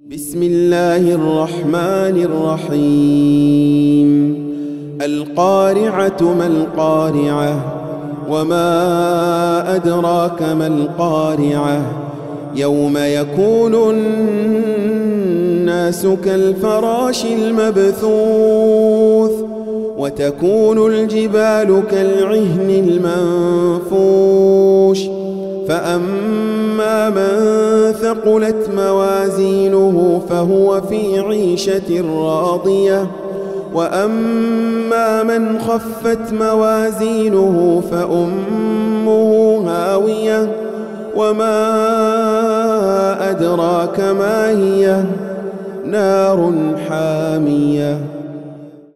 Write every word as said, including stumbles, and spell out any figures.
بسم الله الرحمن الرحيم. القارعة ما القارعة وما أدراك ما القارعة يوم يكون الناس كالفراش المبثوث وتكون الجبال كالعهن المنفوش فأما من ثقلت موازينه فهو في عيشة راضية وأما من خفت موازينه فأمه هاوية وما أدراك ما هي نار حامية.